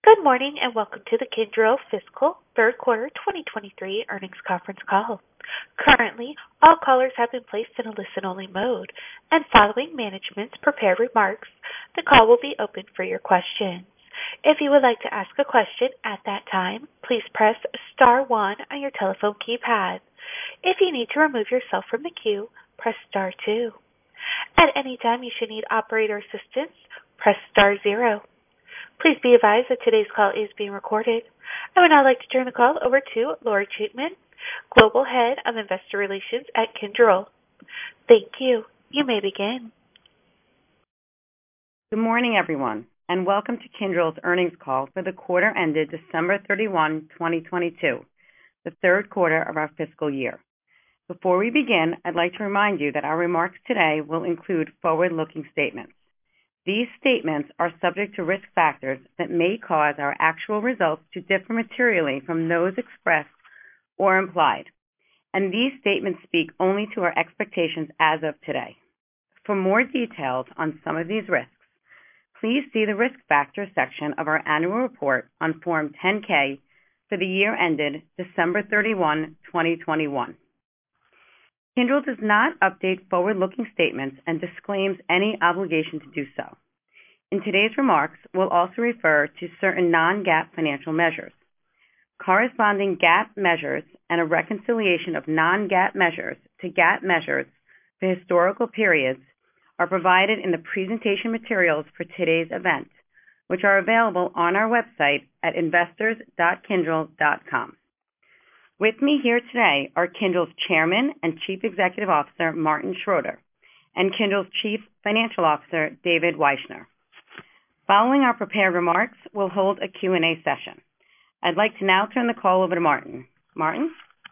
Good morning, and welcome to the Kyndryl Fiscal Third Quarter 2023 Earnings Conference Call. Currently, all callers have been placed in a listen-only mode, and following management's prepared remarks, the call will be open for your questions. If you would like to ask a question at that time, please press star one on your telephone keypad. If you need to remove yourself from the queue, press star two. At any time you should need operator assistance, press star zero. Please be advised that today's call is being recorded. I would now like to turn the call over to Lori Chapman, Global Head of Investor Relations at Kyndryl. Thank you. You may begin. Good morning, everyone, and welcome to Kyndryl's earnings call for the quarter ended December 31, 2022, the third quarter of our fiscal year. Before we begin, I'd like to remind you that our remarks today will include forward-looking statements. These statements are subject to risk factors that may cause our actual results to differ materially from those expressed or implied, and these statements speak only to our expectations as of today. For more details on some of these risks, please see the Risk Factors section of our annual report on Form 10-K for the year ended December 31, 2021. Kyndryl does not update forward-looking statements and disclaims any obligation to do so. In today's remarks, we'll also refer to certain non-GAAP financial measures. Corresponding GAAP measures and a reconciliation of non-GAAP measures to GAAP measures for historical periods are provided in the presentation materials for today's event, which are available on our website at investors.kyndryl.com. With me here today are Kyndryl's Chairman and Chief Executive Officer, Martin Schroeter, and Kyndryl's Chief Financial Officer, David Wyshner. Following our prepared remarks, we'll hold a Q&A session. I'd like to now turn the call over to Martin. Martin?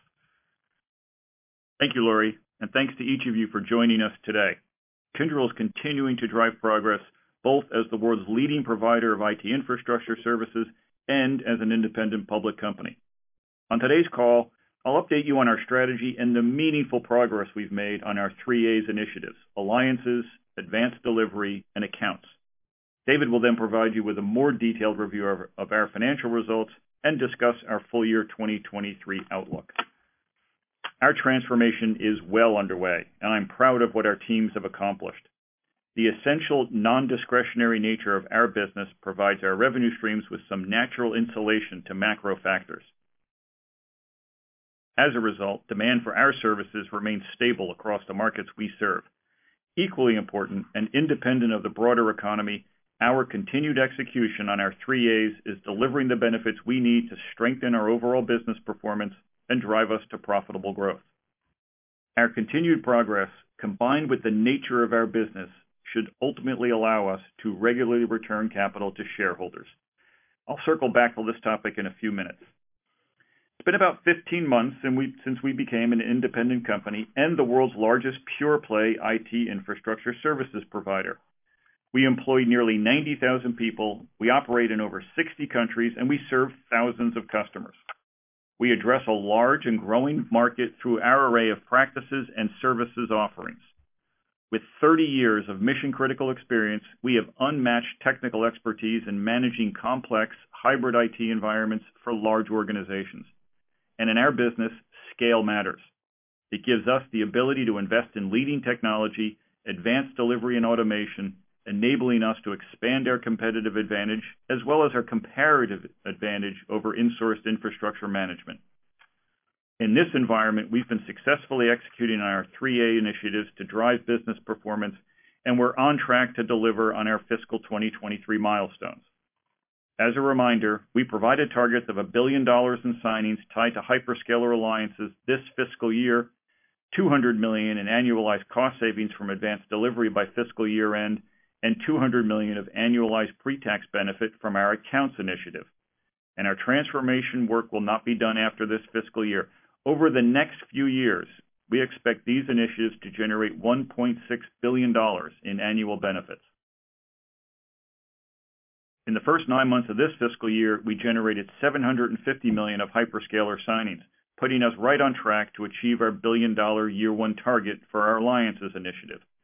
Thank you, Lori, and thanks to each of you for joining us today. Kyndryl is continuing to drive progress both as the world's leading provider of IT infrastructure services and as an independent public company. On today's call, I'll update you on our strategy and the meaningful progress we've made on our 3A's initiatives: alliances, advanced delivery, and accounts. David will then provide you with a more detailed review of our financial results and discuss our full year 2023 outlook. Our transformation is well underway, and I'm proud of what our teams have accomplished. The essential non-discretionary nature of our business provides our revenue streams with some natural insulation to macro factors. As a result, demand for our services remains stable across the markets we serve. Equally important and independent of the broader economy, our continued execution on our 3A's is delivering the benefits we need to strengthen our overall business performance and drive us to profitable growth. Our continued progress, combined with the nature of our business, should ultimately allow us to regularly return capital to shareholders. I'll circle back to this topic in a few minutes. It's been about 15 months since we became an independent company and the world's largest pure-play IT infrastructure services provider. We employ nearly 90,000 people, we operate in over 60 countries, and we serve thousands of customers. We address a large and growing market through our array of practices and services offerings. With 30 years of mission-critical experience, we have unmatched technical expertise in managing complex hybrid IT environments for large organizations. And in our business, scale matters. It gives us the ability to invest in leading technology, advanced delivery and automation, enabling us to expand our competitive advantage as well as our comparative advantage over insourced infrastructure management. In this environment, we've been successfully executing on our 3A initiatives to drive business performance, and we're on track to deliver on our fiscal 2023 milestones. As a reminder, we provided targets of $1 billion in signings tied to hyperscaler alliances this fiscal year, $200 million in annualized cost savings from advanced delivery by fiscal year end, and $200 million of annualized pre-tax benefit from our accounts initiative. And our transformation work will not be done after this fiscal year. Over the next few years, we expect these initiatives to generate $1.6 billion in annual benefits. In the first 9 months of this fiscal year, we generated $750 million of hyperscaler signings, putting us right on track to achieve our $1 billion year one target for our alliances initiative.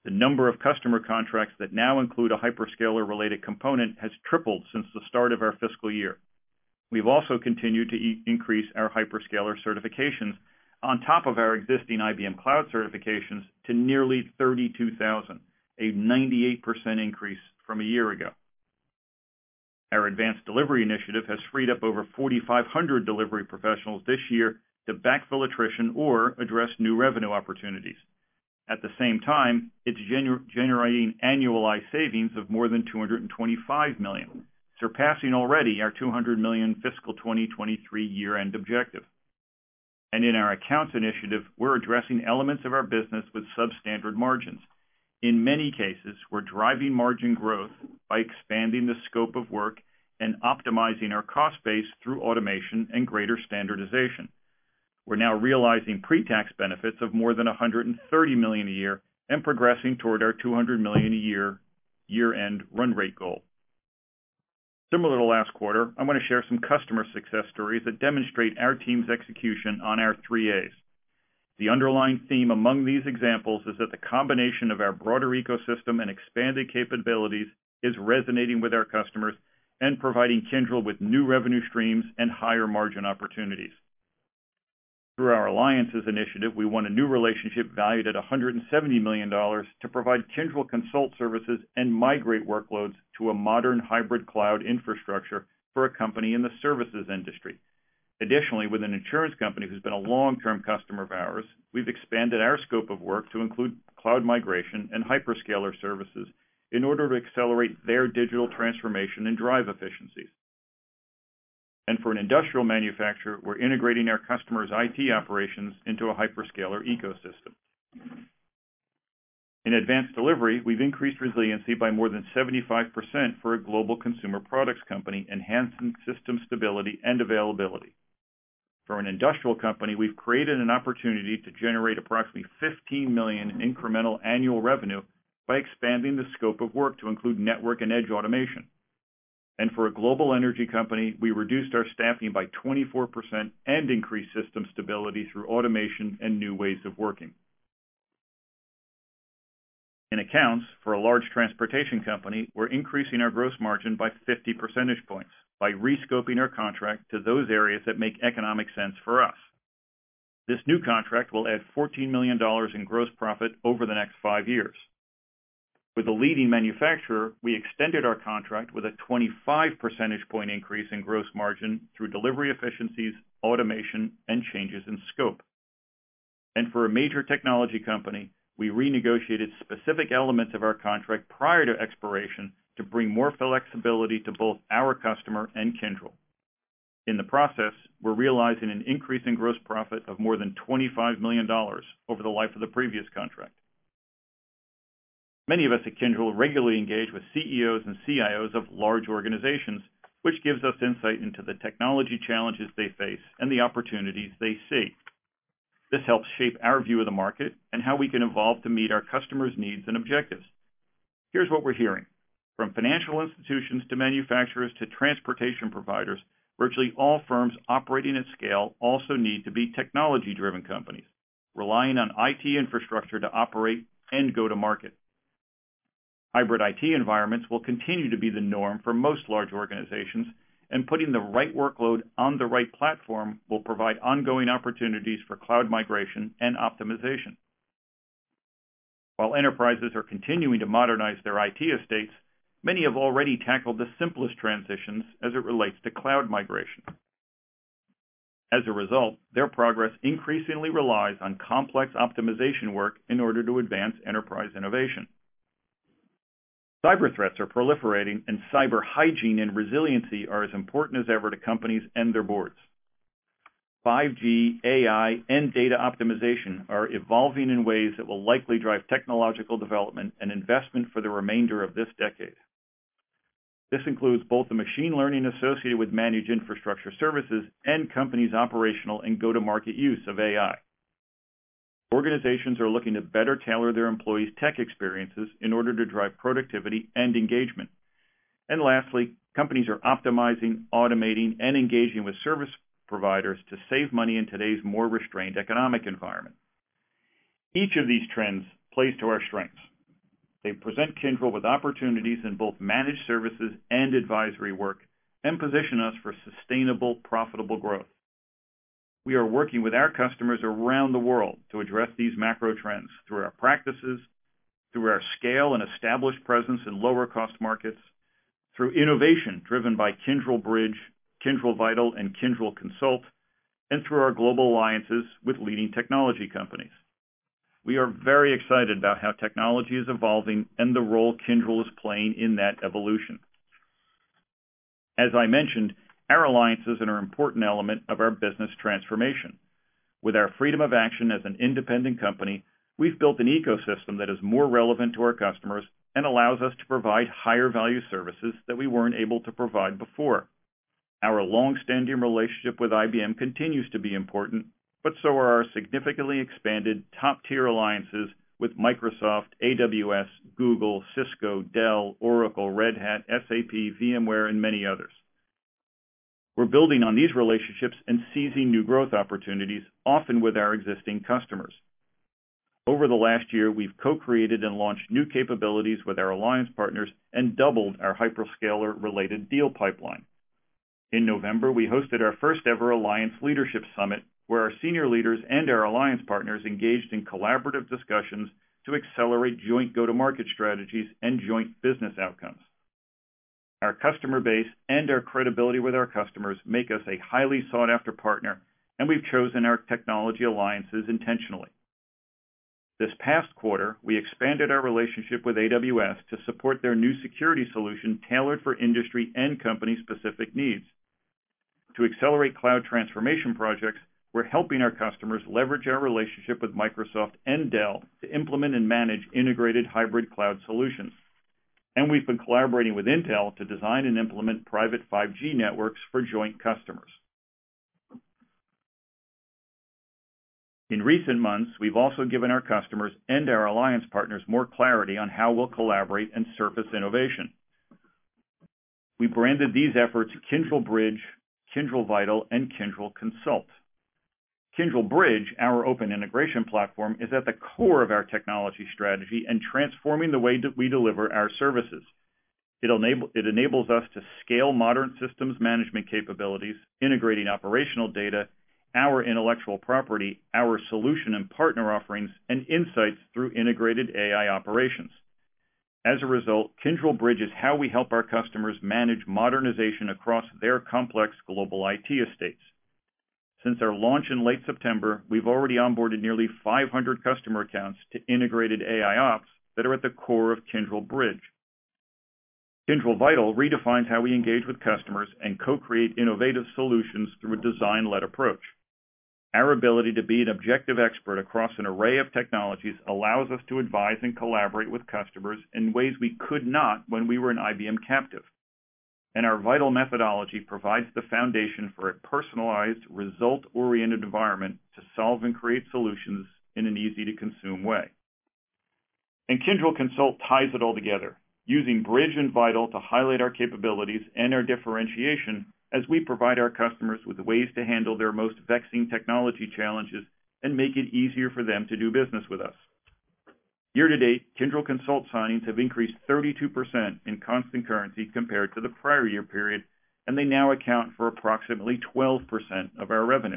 The number of customer contracts that now include a hyperscaler-related component has tripled since the start of our fiscal year. We've also continued to increase our hyperscaler certifications on top of our existing IBM Cloud certifications to nearly 32,000, a 98% increase from a year ago. Our advanced delivery initiative has freed up over 4,500 delivery professionals this year to backfill attrition or address new revenue opportunities. At the same time, it's generating annualized savings of more than $225 million, surpassing already our $200 million fiscal 2023 year-end objective. And in our accounts initiative, we're addressing elements of our business with substandard margins. In many cases, we're driving margin growth by expanding the scope of work and optimizing our cost base through automation and greater standardization. We're now realizing pre-tax benefits of more than $130 million a year and progressing toward our $200 million a year-end run rate goal. Similar to last quarter, I want to share some customer success stories that demonstrate our team's execution on our 3As. The underlying theme among these examples is that the combination of our broader ecosystem and expanded capabilities is resonating with our customers and providing Kyndryl with new revenue streams and higher margin opportunities. Through our Alliances initiative, we won a new relationship valued at $170 million to provide Kyndryl Consult services and migrate workloads to a modern hybrid cloud infrastructure for a company in the services industry. Additionally, with an insurance company who's been a long-term customer of ours, we've expanded our scope of work to include cloud migration and hyperscaler services in order to accelerate their digital transformation and drive efficiencies. And for an industrial manufacturer, we're integrating our customers' IT operations into a hyperscaler ecosystem. In advanced delivery, we've increased resiliency by more than 75% for a global consumer products company, enhancing system stability and availability. For an industrial company, we've created an opportunity to generate approximately $15 million in incremental annual revenue by expanding the scope of work to include network and edge automation. And for a global energy company, we reduced our staffing by 24% and increased system stability through automation and new ways of working. In accounts, for a large transportation company, we're increasing our gross margin by 50 percentage points by rescoping our contract to those areas that make economic sense for us. This new contract will add $14 million in gross profit over the next 5 years. With a leading manufacturer, we extended our contract with a 25 percentage point increase in gross margin through delivery efficiencies, automation, and changes in scope. And for a major technology company, we renegotiated specific elements of our contract prior to expiration to bring more flexibility to both our customer and Kyndryl. In the process, we're realizing an increase in gross profit of more than $25 million over the life of the previous contract. Many of us at Kyndryl regularly engage with CEOs and CIOs of large organizations, which gives us insight into the technology challenges they face and the opportunities they see. This helps shape our view of the market and how we can evolve to meet our customers' needs and objectives. Here's what we're hearing. From financial institutions to manufacturers to transportation providers, virtually all firms operating at scale also need to be technology-driven companies, relying on IT infrastructure to operate and go to market. Hybrid IT environments will continue to be the norm for most large organizations, and putting the right workload on the right platform will provide ongoing opportunities for cloud migration and optimization. While enterprises are continuing to modernize their IT estates, many have already tackled the simplest transitions as it relates to cloud migration. As a result, their progress increasingly relies on complex optimization work in order to advance enterprise innovation. Cyber threats are proliferating, and cyber hygiene and resiliency are as important as ever to companies and their boards. 5G, AI, and data optimization are evolving in ways that will likely drive technological development and investment for the remainder of this decade. This includes both the machine learning associated with managed infrastructure services and companies' operational and go-to-market use of AI. Organizations are looking to better tailor their employees' tech experiences in order to drive productivity and engagement. And lastly, companies are optimizing, automating, and engaging with service providers to save money in today's more restrained economic environment. Each of these trends plays to our strengths. They present Kyndryl with opportunities in both managed services and advisory work and position us for sustainable, profitable growth. We are working with our customers around the world to address these macro trends through our practices, through our scale and established presence in lower-cost markets, through innovation driven by Kyndryl Bridge, Kyndryl Vital, and Kyndryl Consult, and through our global alliances with leading technology companies. We are very excited about how technology is evolving and the role Kyndryl is playing in that evolution. As I mentioned, our alliances are an important element of our business transformation. With our freedom of action as an independent company, we've built an ecosystem that is more relevant to our customers and allows us to provide higher value services that we weren't able to provide before. Our long-standing relationship with IBM continues to be important, but so are our significantly expanded top-tier alliances with Microsoft, AWS, Google, Cisco, Dell, Oracle, Red Hat, SAP, VMware, and many others. We're building on these relationships and seizing new growth opportunities, often with our existing customers. Over the last year, we've co-created and launched new capabilities with our alliance partners and doubled our hyperscaler-related deal pipeline. In November, we hosted our first-ever Alliance Leadership Summit, where our senior leaders and our alliance partners engaged in collaborative discussions to accelerate joint go-to-market strategies and joint business outcomes. Our customer base and our credibility with our customers make us a highly sought-after partner, and we've chosen our technology alliances intentionally. This past quarter, we expanded our relationship with AWS to support their new security solution tailored for industry and company-specific needs. To accelerate cloud transformation projects, we're helping our customers leverage our relationship with Microsoft and Dell to implement and manage integrated hybrid cloud solutions. And we've been collaborating with Intel to design and implement private 5G networks for joint customers. In recent months, we've also given our customers and our alliance partners more clarity on how we'll collaborate and surface innovation. We branded these efforts Kyndryl Bridge, Kyndryl Vital, and Kyndryl Consult. Kyndryl Bridge, our open integration platform, is at the core of our technology strategy and transforming the way that we deliver our services. It enables us to scale modern systems management capabilities, integrating operational data, our intellectual property, our solution and partner offerings, and insights through integrated AI operations. As a result, Kyndryl Bridge is how we help our customers manage modernization across their complex global IT estates. Since our launch in late September, we've already onboarded nearly 500 customer accounts to integrated AI ops that are at the core of Kyndryl Bridge. Kyndryl Vital redefines how we engage with customers and co-create innovative solutions through a design-led approach. Our ability to be an objective expert across an array of technologies allows us to advise and collaborate with customers in ways we could not when we were an IBM captive. And our Vital methodology provides the foundation for a personalized, result-oriented environment to solve and create solutions in an easy-to-consume way. And Kyndryl Consult ties it all together, using Bridge and Vital to highlight our capabilities and our differentiation as we provide our customers with ways to handle their most vexing technology challenges and make it easier for them to do business with us. Year-to-date, Kyndryl Consult signings have increased 32% in constant currency compared to the prior year period, and they now account for approximately 12% of our revenue.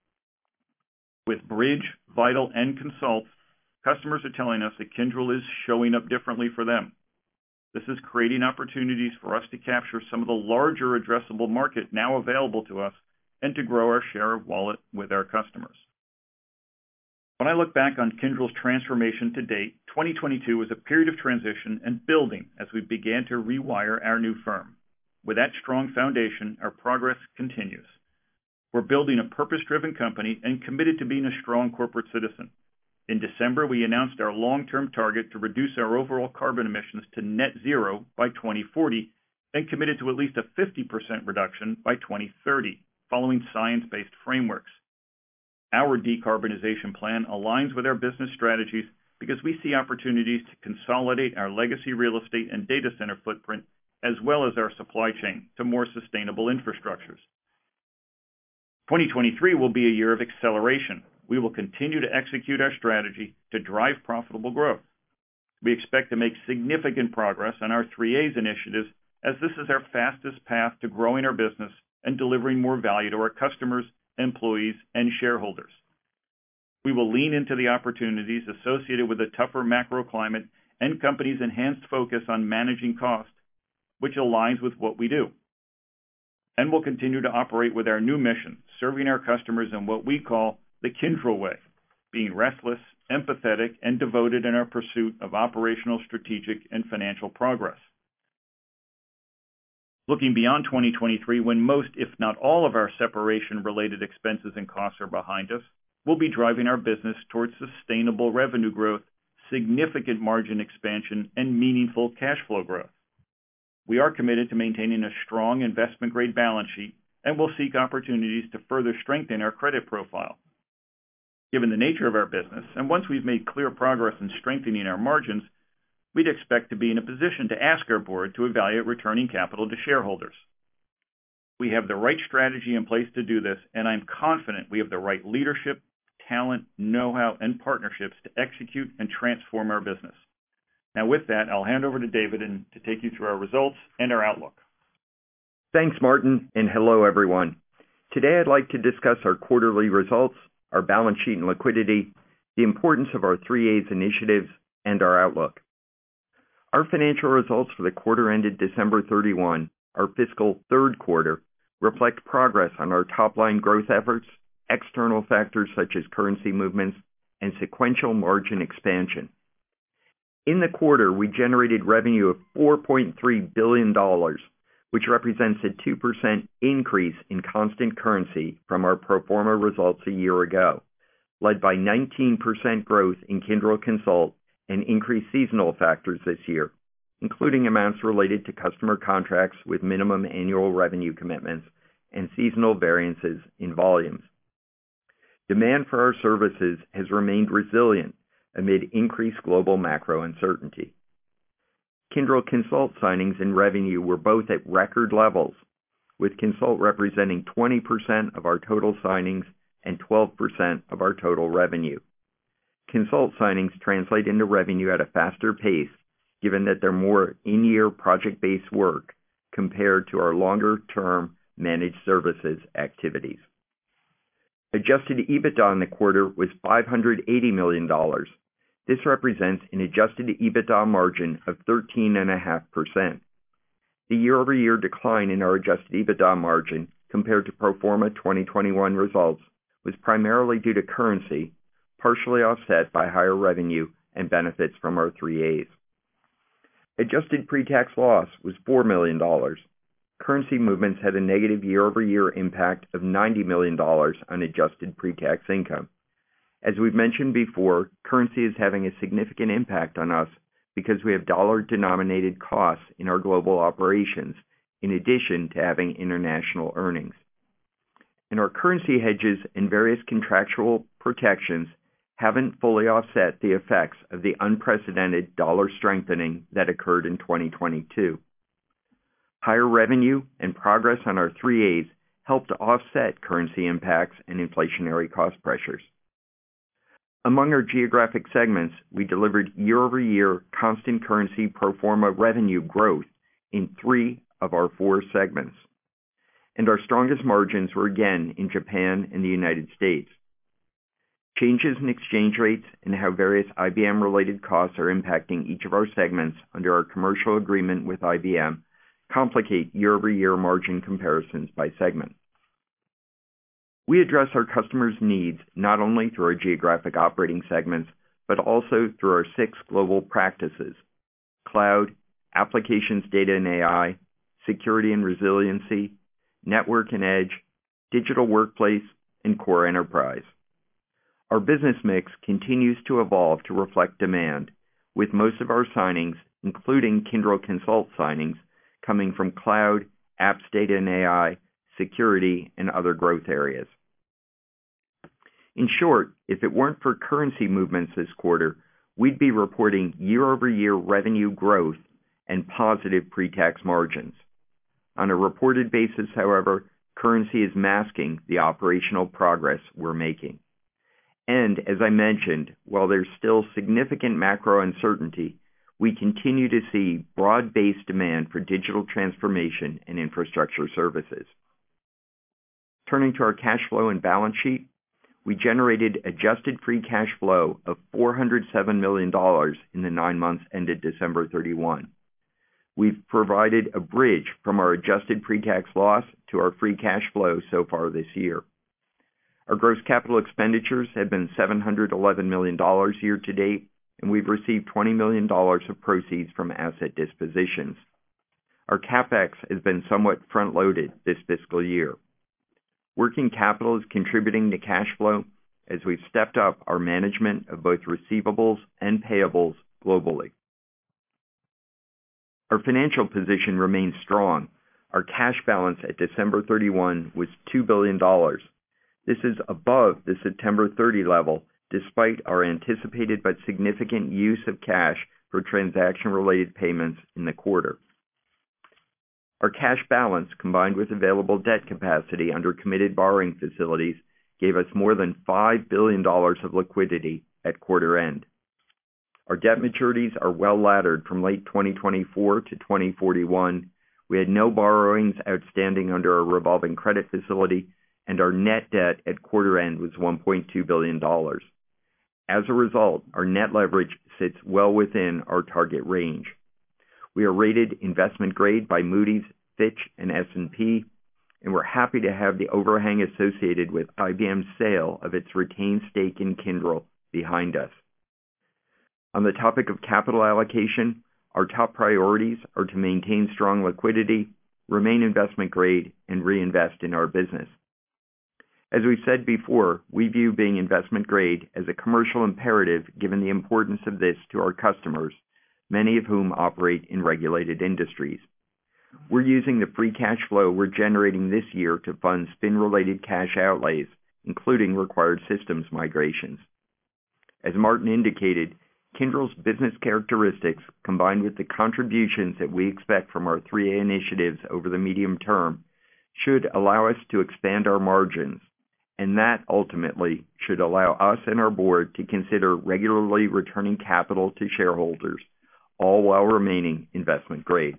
With Bridge, Vital, and Consult, customers are telling us that Kyndryl is showing up differently for them. This is creating opportunities for us to capture some of the larger addressable market now available to us and to grow our share of wallet with our customers. When I look back on Kyndryl's transformation to date, 2022 was a period of transition and building as we began to rewire our new firm. With that strong foundation, our progress continues. We're building a purpose-driven company and committed to being a strong corporate citizen. In December, we announced our long-term target to reduce our overall carbon emissions to net zero by 2040 and committed to at least a 50% reduction by 2030, following science-based frameworks. Our decarbonization plan aligns with our business strategies because we see opportunities to consolidate our legacy real estate and data center footprint, as well as our supply chain, to more sustainable infrastructures. 2023 will be a year of acceleration. We will continue to execute our strategy to drive profitable growth. We expect to make significant progress on our 3A's initiatives, as this is our fastest path to growing our business and delivering more value to our customers, employees, and shareholders. We will lean into the opportunities associated with a tougher macro climate and companies' enhanced focus on managing cost, which aligns with what we do. And we'll continue to operate with our new mission, serving our customers in what we call the Kyndryl way, being restless, empathetic, and devoted in our pursuit of operational, strategic, and financial progress. Looking beyond 2023, when most, if not all, of our separation-related expenses and costs are behind us, we'll be driving our business towards sustainable revenue growth, significant margin expansion, and meaningful cash flow growth. We are committed to maintaining a strong investment-grade balance sheet, and will seek opportunities to further strengthen our credit profile. Given the nature of our business, and once we've made clear progress in strengthening our margins, we'd expect to be in a position to ask our board to evaluate returning capital to shareholders. We have the right strategy in place to do this, and I'm confident we have the right leadership, talent, know-how, and partnerships to execute and transform our business. Now with that, I'll hand over to David to take you through our results and our outlook. Thanks, Martin, and hello, everyone. Today I'd like to discuss our quarterly results, our balance sheet and liquidity, the importance of our 3A's initiatives, and our outlook. Our financial results for the quarter ended December 31, our fiscal third quarter, reflect progress on our top-line growth efforts, external factors such as currency movements, and sequential margin expansion. In the quarter, we generated revenue of $4.3 billion, which represents a 2% increase in constant currency from our pro forma results a year ago, led by 19% growth in Kyndryl Consult and increased seasonal factors this year, including amounts related to customer contracts with minimum annual revenue commitments and seasonal variances in volumes. Demand for our services has remained resilient amid increased global macro uncertainty. Kyndryl Consult signings and revenue were both at record levels, with Consult representing 20% of our total signings and 12% of our total revenue. Consult signings translate into revenue at a faster pace, given that they're more in-year project-based work compared to our longer-term managed services activities. Adjusted EBITDA in the quarter was $580 million. This represents an adjusted EBITDA margin of 13.5%. The year-over-year decline in our adjusted EBITDA margin compared to pro forma 2021 results was primarily due to currency, partially offset by higher revenue and benefits from our 3A's. Adjusted pre-tax loss was $4 million. Currency movements had a negative year-over-year impact of $90 million on adjusted pre-tax income. As we've mentioned before, currency is having a significant impact on us because we have dollar-denominated costs in our global operations, in addition to having international earnings. And our currency hedges and various contractual protections haven't fully offset the effects of the unprecedented dollar strengthening that occurred in 2022. Higher revenue and progress on our 3A's helped to offset currency impacts and inflationary cost pressures. Among our geographic segments, we delivered year-over-year constant currency pro forma revenue growth in 3 of our 4 segments. And our strongest margins were again in Japan and the United States. Changes in exchange rates and how various IBM-related costs are impacting each of our segments under our commercial agreement with IBM complicate year-over-year margin comparisons by segment. We address our customers' needs not only through our geographic operating segments, but also through our 6 global practices: Cloud, Applications, Data and AI, Security and Resiliency, Network and Edge, Digital Workplace, and Core Enterprise. Our business mix continues to evolve to reflect demand, with most of our signings, including Kyndryl Consult signings, coming from Cloud, Apps, Data and AI, Security, and other growth areas. In short, if it weren't for currency movements this quarter, we'd be reporting year-over-year revenue growth and positive pre-tax margins. On a reported basis, however, currency is masking the operational progress we're making. And, as I mentioned, while there's still significant macro uncertainty, we continue to see broad-based demand for digital transformation and infrastructure services. Turning to our cash flow and balance sheet, we generated adjusted free cash flow of $407 million in the 9 months ended December 31. We've provided a bridge from our adjusted pre-tax loss to our free cash flow so far this year. Our gross capital expenditures have been $711 million year to date, and we've received $20 million of proceeds from asset dispositions. Our CapEx has been somewhat front-loaded this fiscal year. Working capital is contributing to cash flow as we've stepped up our management of both receivables and payables globally. Our financial position remains strong. Our cash balance at December 31 was $2 billion. This is above the September 30 level, despite our anticipated but significant use of cash for transaction-related payments in the quarter. Our cash balance, combined with available debt capacity under committed borrowing facilities, gave us more than $5 billion of liquidity at quarter end. Our debt maturities are well laddered from late 2024 to 2041. We had no borrowings outstanding under a revolving credit facility, and our net debt at quarter end was $1.2 billion. As a result, our net leverage sits well within our target range. We are rated investment grade by Moody's, Fitch, and S&P, and we're happy to have the overhang associated with IBM's sale of its retained stake in Kyndryl behind us. On the topic of capital allocation, our top priorities are to maintain strong liquidity, remain investment grade, and reinvest in our business. As we've said before, we view being investment grade as a commercial imperative given the importance of this to our customers, many of whom operate in regulated industries. We're using the free cash flow we're generating this year to fund spin-related cash outlays, including required systems migrations. As Martin indicated, Kyndryl's business characteristics, combined with the contributions that we expect from our 3A initiatives over the medium term, should allow us to expand our margins, and that ultimately should allow us and our board to consider regularly returning capital to shareholders, all while remaining investment grade.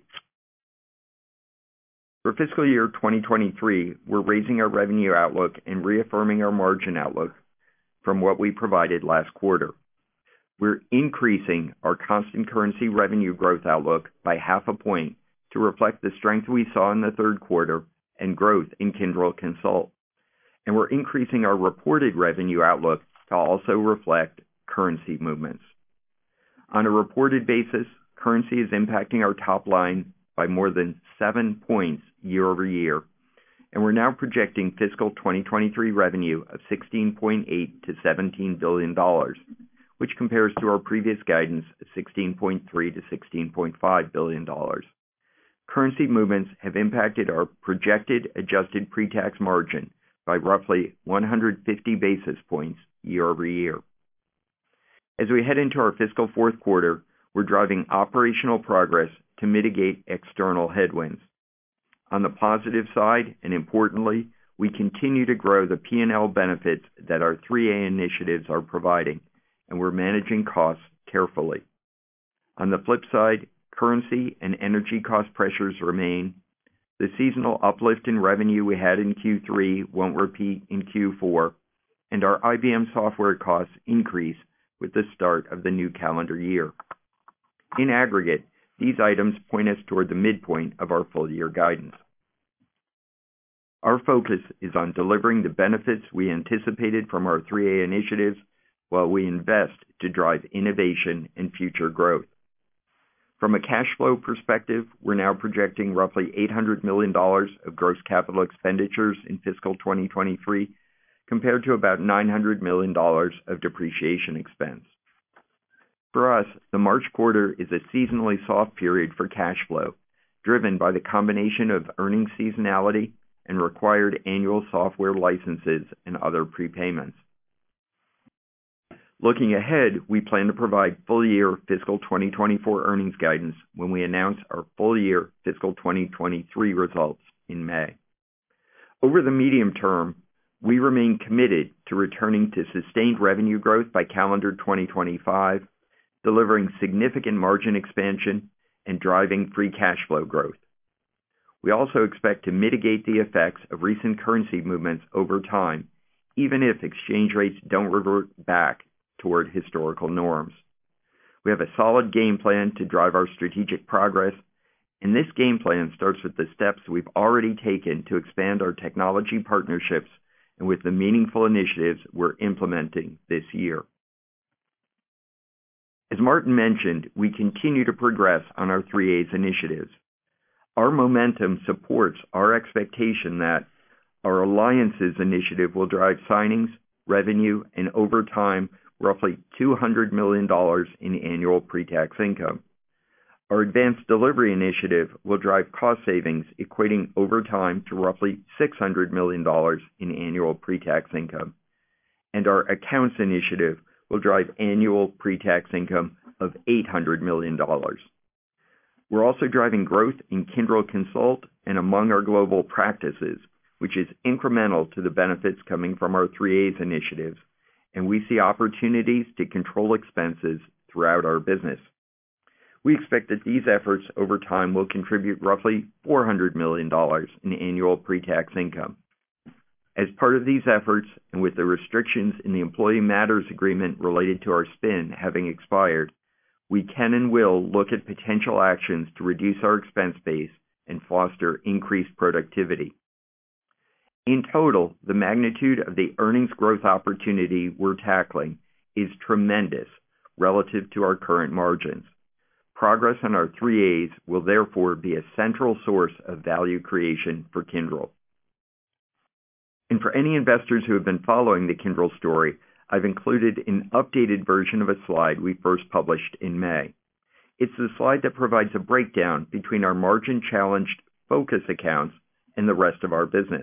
For fiscal year 2023, we're raising our revenue outlook and reaffirming our margin outlook from what we provided last quarter. We're increasing our constant currency revenue growth outlook by 0.5 point to reflect the strength we saw in the third quarter and growth in Kyndryl Consult. And we're increasing our reported revenue outlook to also reflect currency movements. On a reported basis, currency is impacting our top line by more than 7 points year over year, and we're now projecting fiscal 2023 revenue of $16.8 to $17 billion, which compares to our previous guidance of $16.3 to $16.5 billion. Currency movements have impacted our projected adjusted pre-tax margin by roughly 150 basis points year over year. As we head into our fiscal fourth quarter, we're driving operational progress to mitigate external headwinds. On the positive side, and importantly, we continue to grow the P&L benefits that our 3A initiatives are providing, and we're managing costs carefully. On the flip side, currency and energy cost pressures remain. The seasonal uplift in revenue we had in Q3 won't repeat in Q4, and our IBM software costs increase with the start of the new calendar year. In aggregate, these items point us toward the midpoint of our full-year guidance. Our focus is on delivering the benefits we anticipated from our 3A initiatives while we invest to drive innovation and future growth. From a cash flow perspective, we're now projecting roughly $800 million of gross capital expenditures in fiscal 2023, compared to about $900 million of depreciation expense. For us, the March quarter is a seasonally soft period for cash flow, driven by the combination of earnings seasonality and required annual software licenses and other prepayments. Looking ahead, we plan to provide full-year fiscal 2024 earnings guidance when we announce our full-year fiscal 2023 results in May. Over the medium term, we remain committed to returning to sustained revenue growth by calendar 2025, delivering significant margin expansion and driving free cash flow growth. We also expect to mitigate the effects of recent currency movements over time, even if exchange rates don't revert back toward historical norms. We have a solid game plan to drive our strategic progress, and this game plan starts with the steps we've already taken to expand our technology partnerships and with the meaningful initiatives we're implementing this year. As Martin mentioned, we continue to progress on our 3A's initiatives. Our momentum supports our expectation that our Alliances initiative will drive signings, revenue, and over time, roughly $200 million in annual pre-tax income. Our Advanced Delivery initiative will drive cost savings equating over time to roughly $600 million in annual pre-tax income. And our Accounts initiative will drive annual pre-tax income of $800 million. We're also driving growth in Kyndryl Consult and among our global practices, which is incremental to the benefits coming from our 3A's initiatives, and we see opportunities to control expenses throughout our business. We expect that these efforts over time will contribute roughly $400 million in annual pre-tax income. As part of these efforts, and with the restrictions in the Employee Matters Agreement related to our spin having expired, we can and will look at potential actions to reduce our expense base and foster increased productivity. In total, the magnitude of the earnings growth opportunity we're tackling is tremendous relative to our current margins. Progress on our 3A's will therefore be a central source of value creation for Kyndryl. And for any investors who have been following the Kyndryl story, I've included an updated version of a slide we first published in May. It's the slide that provides a breakdown between our margin-challenged focus accounts and the rest of our business.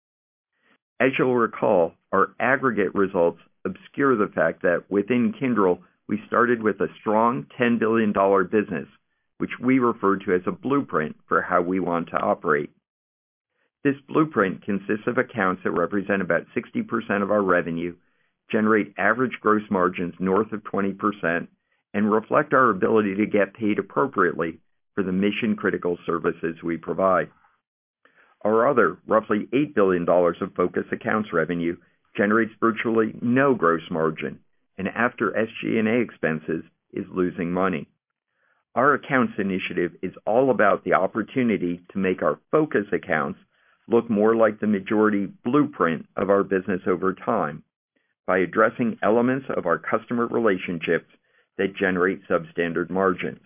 As you'll recall, our aggregate results obscure the fact that within Kyndryl, we started with a strong $10 billion business, which we refer to as a blueprint for how we want to operate. This blueprint consists of accounts that represent about 60% of our revenue, generate average gross margins north of 20%, and reflect our ability to get paid appropriately for the mission-critical services we provide. Our other roughly $8 billion of focus accounts revenue generates virtually no gross margin, and after SG&A expenses is losing money. Our Accounts initiative is all about the opportunity to make our focus accounts look more like the majority blueprint of our business over time by addressing elements of our customer relationships that generate substandard margins.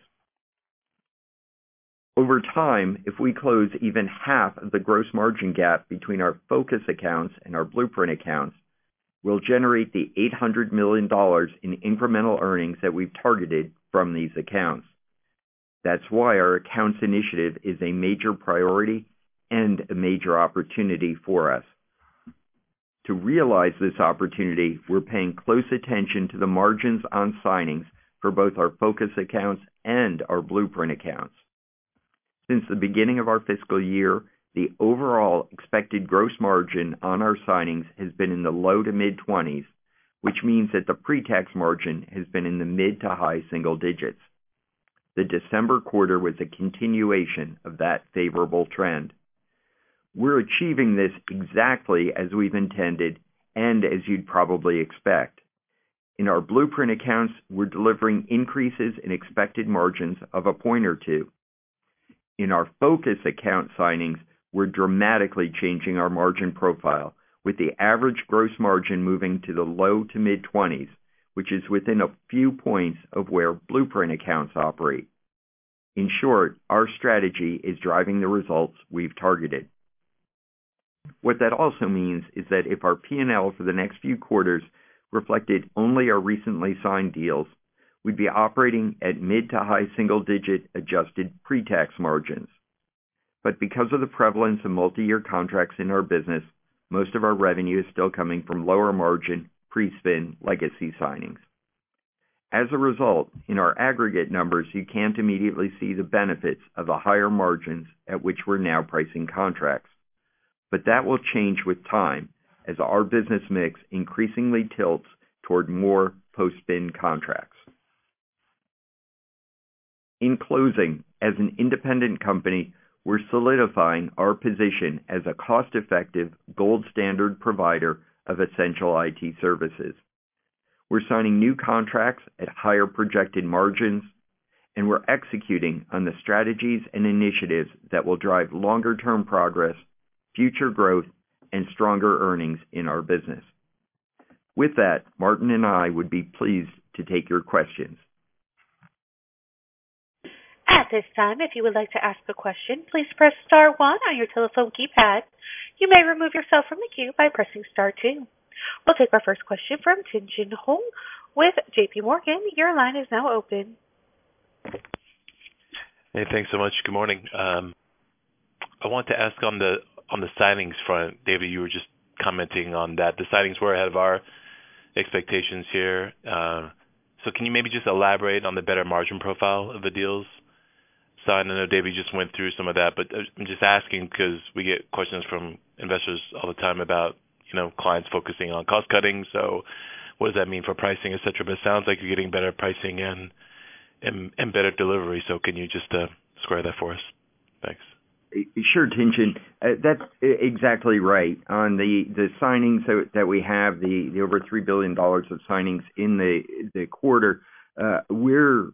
Over time, if we close even half of the gross margin gap between our focus accounts and our blueprint accounts, we'll generate the $800 million in incremental earnings that we've targeted from these accounts. That's why our Accounts initiative is a major priority and a major opportunity for us. To realize this opportunity, we're paying close attention to the margins on signings for both our focus accounts and our blueprint accounts. Since the beginning of our fiscal year, the overall expected gross margin on our signings has been in the low to mid-20s, which means that the pre-tax margin has been in the mid to high single digits. The December quarter was a continuation of that favorable trend. We're achieving this exactly as we've intended and as you'd probably expect. In our blueprint accounts, we're delivering increases in expected margins of a point or two. In our focus account signings, we're dramatically changing our margin profile, with the average gross margin moving to the low to mid-20s, which is within a few points of where blueprint accounts operate. In short, our strategy is driving the results we've targeted. What that also means is that if our P&L for the next few quarters reflected only our recently signed deals, we'd be operating at mid to high single-digit adjusted pre-tax margins. But because of the prevalence of multi-year contracts in our business, most of our revenue is still coming from lower margin, pre-spin legacy signings. As a result, in our aggregate numbers, you can't immediately see the benefits of the higher margins at which we're now pricing contracts. But that will change with time as our business mix increasingly tilts toward more post-spin contracts. In closing, as an independent company, we're solidifying our position as a cost-effective, gold standard provider of essential IT services. We're signing new contracts at higher projected margins, and we're executing on the strategies and initiatives that will drive longer-term progress, future growth, and stronger earnings in our business. With that, Martin and I would be pleased to take your questions. At this time, if you would like to ask a question, please press star 1 on your telephone keypad. You may remove yourself from the queue by pressing star 2. We'll take our first question from Tien-Tsin Huang with J.P. Morgan. Your line is now open. Hey, thanks so much. Good morning. I want to ask on the signings front, David, you were just commenting on that. The signings were ahead of our expectations here. So can you maybe just elaborate on the better margin profile of the deals signed? I know David just went through some of that, but I'm just asking because we get questions from investors all the time about, clients focusing on cost cutting. So what does that mean for pricing, et cetera? But it sounds like you're getting better pricing and better delivery. So can you just square that for us? Thanks. Sure, Tien-Tsin. That's exactly right. On the signings that we have, the over $3 billion of signings in the quarter, we're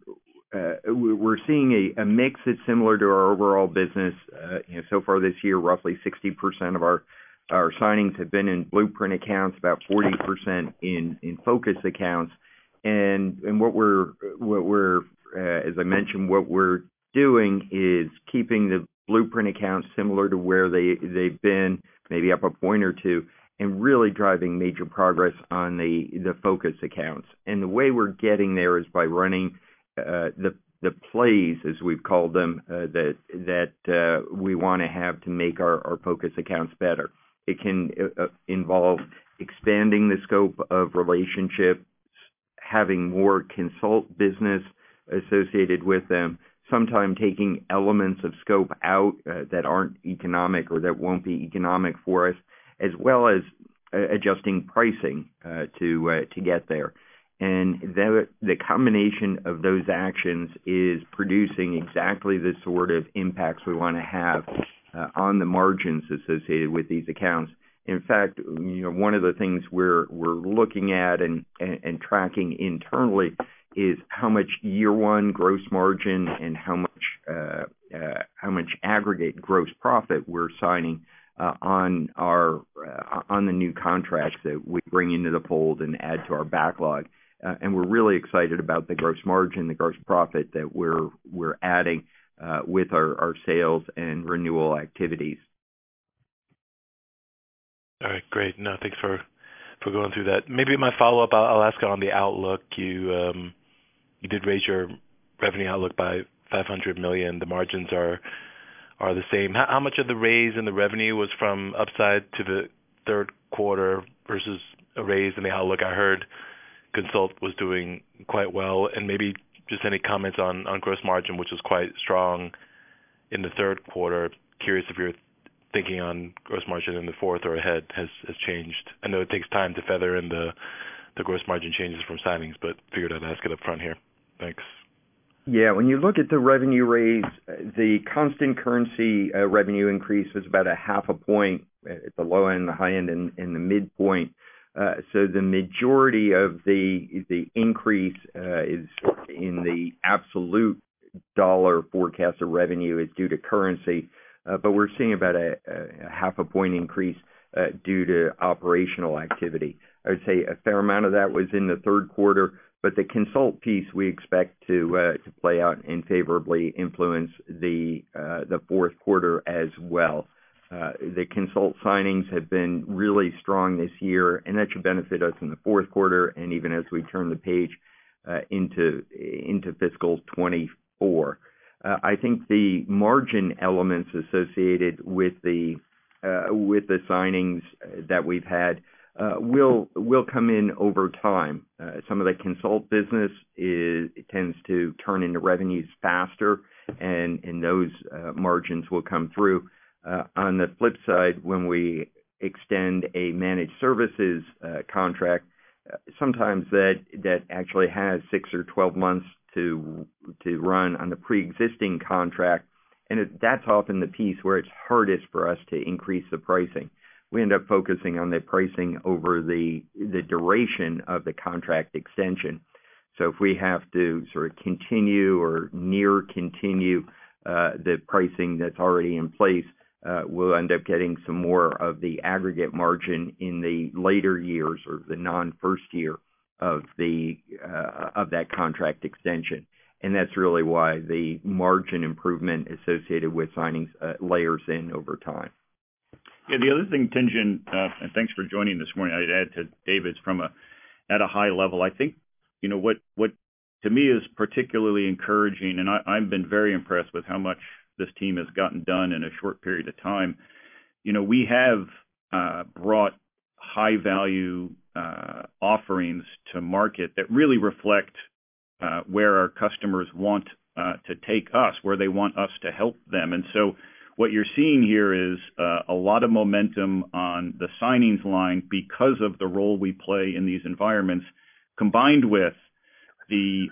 seeing a mix that's similar to our overall business. So far this year, roughly 60% of our signings have been in blueprint accounts, about 40% in focus accounts. And what we're as I mentioned, what we're doing is keeping the blueprint accounts similar to where they've been, maybe up a point or two, and really driving major progress on the focus accounts. And the way we're getting there is by running the plays, as we've called them, that we want to have to make our focus accounts better. It can involve expanding the scope of relationships, having more consult business associated with them, sometimes taking elements of scope out that aren't economic or that won't be economic for us, as well as adjusting pricing to get there. And the combination of those actions is producing exactly the sort of impacts we want to have on the margins associated with these accounts. In fact, one of the things we're looking at and tracking internally is how much year one gross margin and how much aggregate gross profit we're signing on the new contracts that we bring into the fold and add to our backlog. And we're really excited about the gross margin, the gross profit that we're adding with our sales and renewal activities. All right, great. No, thanks for going through that. Maybe my follow-up, I'll ask on the outlook. You did raise your revenue outlook by $500 million. The margins are the same. How much of the raise in the revenue was from upside to the third quarter versus a raise in the outlook? I heard Consult was doing quite well, and maybe just any comments on gross margin, which was quite strong in the third quarter. Curious if your thinking on gross margin in the fourth or ahead has changed. I know it takes time to feather in the gross margin changes from signings, but figured I'd ask it up front here. Thanks. Yeah, when you look at the revenue raise, the constant currency revenue increase was about a half a point at the low end, the high end, and the midpoint. So the majority of the increase is in the absolute dollar forecast of revenue is due to currency, but we're seeing about a half a point increase due to operational activity. I would say a fair amount of that was in the third quarter, but the Consult piece we expect to play out and favorably influence the fourth quarter as well. The Consult signings have been really strong this year, and that should benefit us in the fourth quarter and even as we turn the page into fiscal 24. I think the margin elements associated with the signings that we've had will come in over time. Some of the Consult business tends to turn into revenues faster, and those margins will come through. On the flip side, when we extend a managed services contract, sometimes that actually has 6 or 12 months to run on the pre-existing contract, and that's often the piece where it's hardest for us to increase the pricing. We end up focusing on the pricing over the duration of the contract extension. So if we have to sort of continue or near continue the pricing that's already in place, we'll end up getting some more of the aggregate margin in the later years or the non-first year of that contract extension. And that's really why the margin improvement associated with signings layers in over time. Yeah, the other thing, Tien-Tsin, and thanks for joining this morning, I'd add to David's at a high level. I think, what to me is particularly encouraging, and I've been very impressed with how much this team has gotten done in a short period of time. We have brought high value offerings to market that really reflect where our customers want to take us, where they want us to help them. And so what you're seeing here is a lot of momentum on the signings line because of the role we play in these environments, combined with the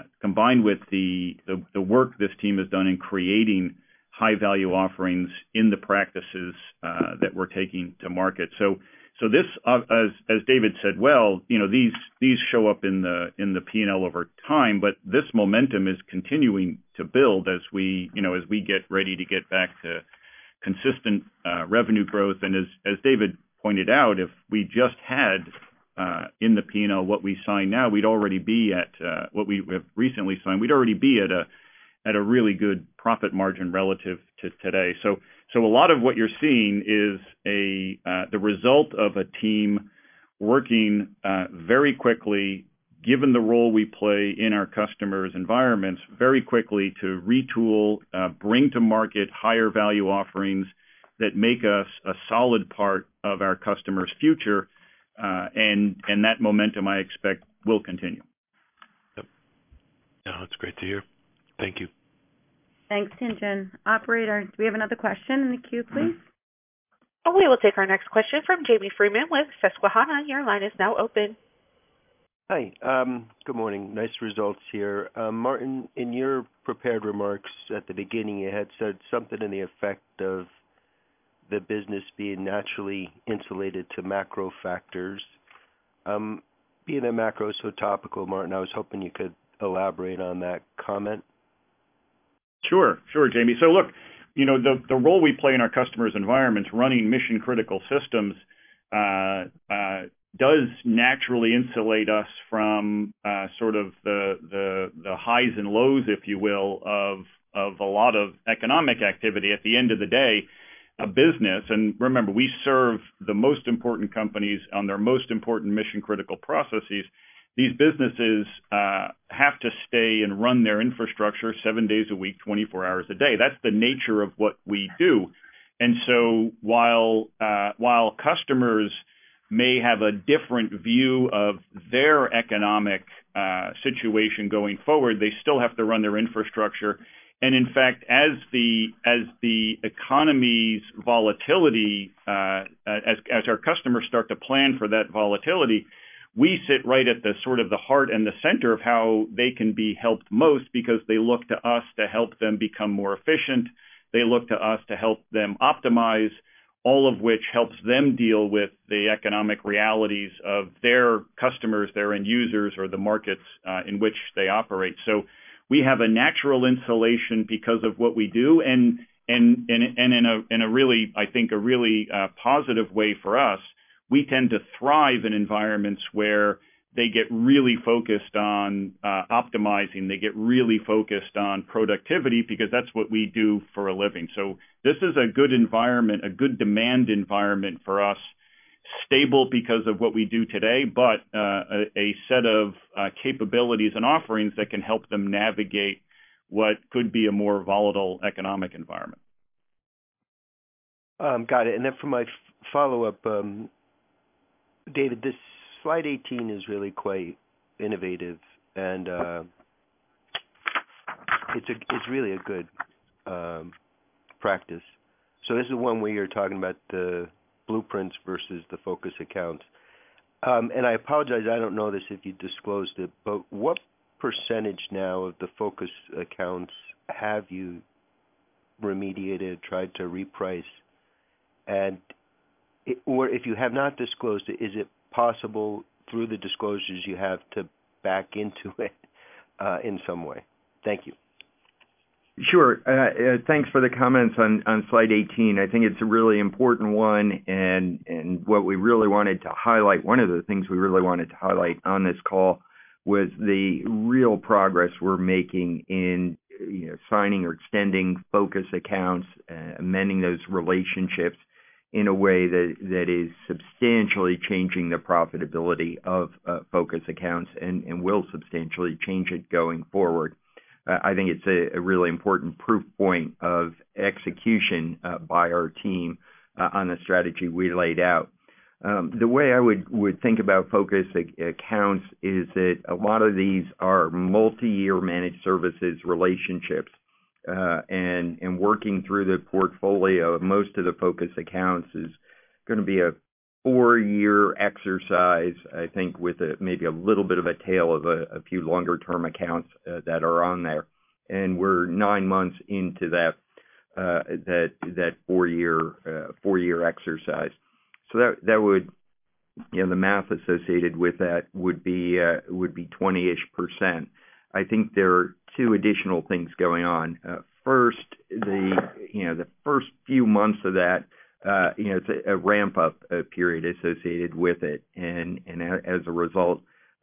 work this team has done in creating high value offerings in the practices that we're taking to market. So this, as David said, well, these show up in the P&L over time, but this momentum is continuing to build as we get ready to get back to consistent revenue growth. And as David pointed out, if we just had in the P&L what we sign now, we'd already be at what we have recently signed. We'd already be at a really good profit margin relative to today. So a lot of what you're seeing is the result of a team working very quickly, given the role we play in our customers' environments, very quickly to retool, bring to market higher value offerings that make us a solid part of our customers' future, and that momentum I expect will continue. Yep. No, that's great to hear. Thank you. Thanks, Tien-Tsin. Operator, do we have another question in the queue, please? We will take our next question from Jamie Freeman with Susquehanna. Your line is now open. Hi. Good morning. Nice results here. Martin, in your prepared remarks at the beginning, you had said something in the effect of the business being naturally insulated to macro factors. Being that macro is so topical, Martin, I was hoping you could elaborate on that comment. Sure, Jamie. So look, the role we play in our customers' environments, running mission critical systems, does naturally insulate us from sort of the highs and lows, if you will, of a lot of economic activity. At the end of the day, a business, and remember, we serve the most important companies on their most important mission critical processes. These businesses have to stay and run their infrastructure 7 days a week, 24 hours a day. That's the nature of what we do. And so while customers may have a different view of their economic situation going forward, they still have to run their infrastructure. And in fact, as the economy's volatility, as our customers start to plan for that volatility, we sit right at the sort of the heart and the center of how they can be helped most, because they look to us to help them become more efficient. They look to us to help them optimize, all of which helps them deal with the economic realities of their customers, their end users, or the markets in which they operate. So we have a natural insulation because of what we do, and in a really, I think, a really positive way for us. We tend to thrive in environments where they get really focused on optimizing. They get really focused on productivity, because that's what we do for a living. So this is a good environment, a good demand environment for us, stable because of what we do today, but a set of capabilities and offerings that can help them navigate what could be a more volatile economic environment. Got it. And then for my follow-up, David, this slide 18 is really quite innovative, and it's really a good practice. So this is one where you're talking about the blueprints versus the focus accounts. And I apologize, I don't know this if you disclosed it, but what percentage now of the focus accounts have you remediated, tried to reprice? And or if you have not disclosed it, is it possible through the disclosures you have to back into it in some way? Thank you. Sure. Thanks for the comments on slide 18. I think it's a really important one, and what we really wanted to highlight, one of the things we really wanted to highlight on this call was the real progress we're making in signing or extending focus accounts, amending those relationships in a way that is substantially changing the profitability of focus accounts and will substantially change it going forward. I think it's a really important proof point of execution by our team on the strategy we laid out. The way I would think about focus accounts is that a lot of these are multi-year managed services relationships, and working through the portfolio of most of the focus accounts is going to be a 4-year exercise, I think, with maybe a little bit of a tail of a few longer-term accounts that are on there. And we're 9 months into that 4-year exercise. So that would, the math associated with that would be 20-ish%. I think there are two additional things going on. First, the first few months of that, it's a ramp-up period associated with it, and as a result,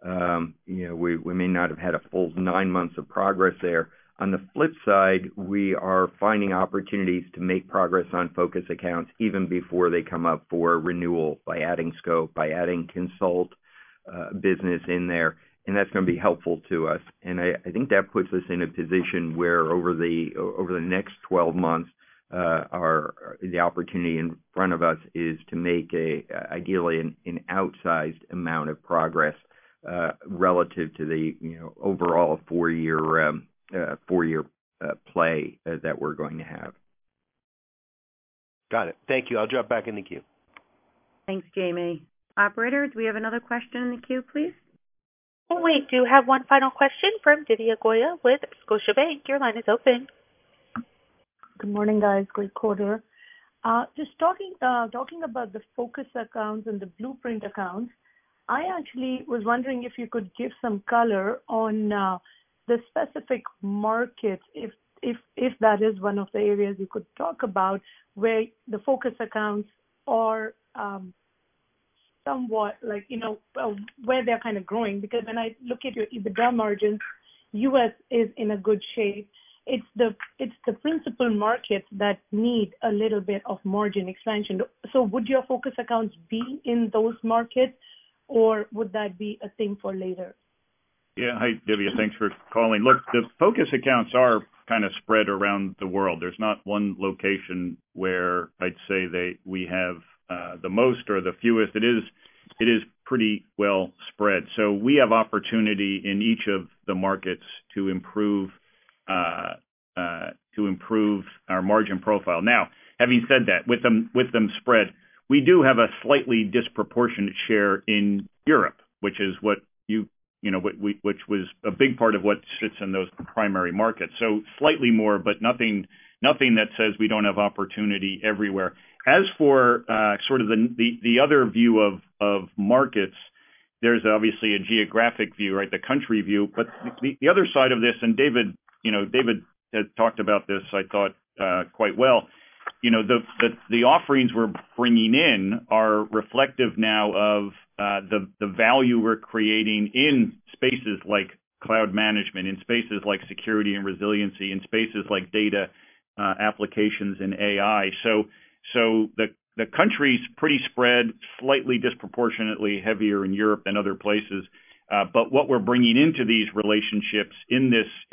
we may not have had a full 9 months of progress there. On the flip side, we are finding opportunities to make progress on focus accounts even before they come up for renewal by adding scope, by adding consult business in there, and that's going to be helpful to us. And I think that puts us in a position where over the next 12 months, the opportunity in front of us is to make ideally an outsized amount of progress relative to the overall 4-year play that we're going to have. Got it. Thank you. I'll drop back in the queue. Thanks, Jamie. Operator, do we have another question in the queue, please? We do have one final question from Divya Goya with Scotiabank. Your line is open. Good morning, guys. Great quarter. Just talking about the focus accounts and the blueprint accounts, I actually was wondering if you could give some color on the specific markets, if that is one of the areas you could talk about, where the focus accounts are somewhat where they're kind of growing. Because when I look at your EBITDA margins, U.S. is in a good shape. It's the principal markets that need a little bit of margin expansion. So would your focus accounts be in those markets, or would that be a thing for later? Yeah. Hi, Divya. Thanks for calling. Look, the focus accounts are kind of spread around the world. There's not one location where I'd say we have the most or the fewest. It is pretty well spread. So we have opportunity in each of the markets to improve our margin profile. Now, having said that, with them spread, we do have a slightly disproportionate share in Europe, which is which was a big part of what sits in those primary markets. So slightly more, but nothing that says we don't have opportunity everywhere. As for sort of the other view of markets, there's obviously a geographic view, right? The country view, but the other side of this, and David had talked about this, I thought quite well. The offerings we're bringing in are reflective now of the value we're creating in spaces like cloud management, in spaces like security and resiliency, in spaces like data applications and AI. So the country's pretty spread, slightly disproportionately heavier in Europe than other places. But what we're bringing into these relationships in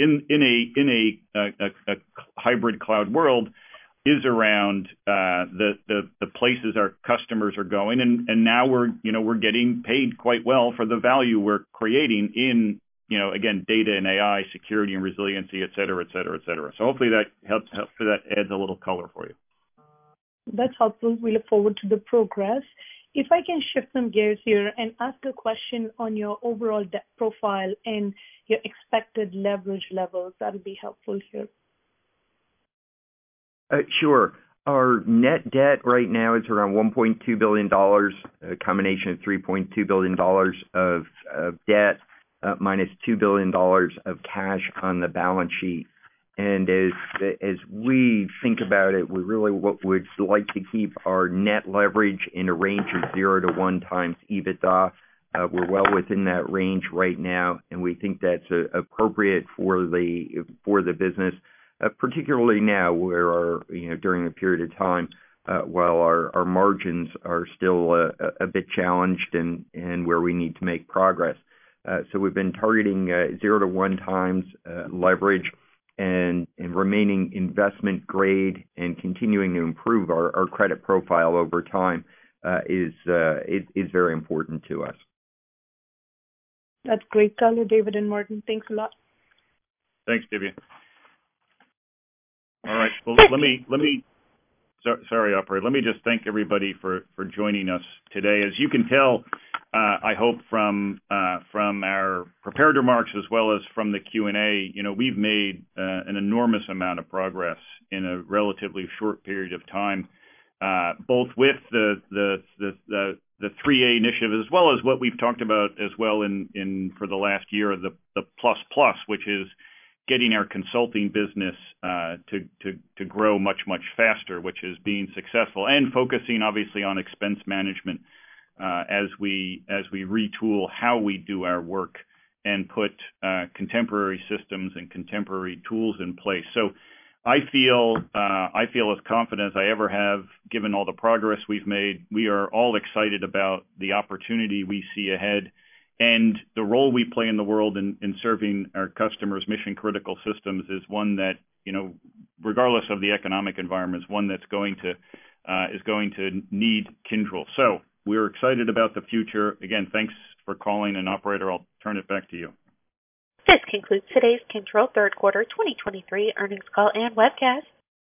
a hybrid cloud world is around the places our customers are going, and now we're getting paid quite well for the value we're creating in again, data and AI, security and resiliency, et cetera, et cetera, et cetera. So hopefully that helps. Hopefully that adds a little color for you. That's helpful. We look forward to the progress. If I can shift some gears here and ask a question on your overall debt profile and your expected leverage levels. That'll be helpful here. Sure. Our net debt right now is around $1.2 billion, a combination of $3.2 billion of debt minus $2 billion of cash on the balance sheet. And as we think about it, we really would like to keep our net leverage in a range of 0 to 1 times EBITDA. We're well within that range right now, and we think that's appropriate for the business. Particularly now, where during the period of time, while our margins are still a bit challenged and where we need to make progress. So we've been targeting 0 to 1 times leverage and remaining investment grade and continuing to improve our credit profile over time is very important to us. That's great color, David and Martin. Thanks a lot. Thanks, Divya. All right. Well, sorry, operator. Let me just thank everybody for joining us today. As you can tell, I hope from our prepared remarks as well as from the Q&A, we've made an enormous amount of progress in a relatively short period of time, both with the 3A initiative as well as what we've talked about as well in for the last year, the plus, which is getting our consulting business to grow much faster, which is being successful, and focusing obviously on expense management as we retool how we do our work and put contemporary systems and contemporary tools in place. So I feel as confident as I ever have, given all the progress we've made. We are all excited about the opportunity we see ahead. And the role we play in the world in serving our customers' mission-critical systems is one that, regardless of the economic environment, is one that's going to need Kyndryl. So we're excited about the future. Again, thanks for calling, and operator, I'll turn it back to you. This concludes today's Kyndryl third quarter 2023 earnings call and webcast.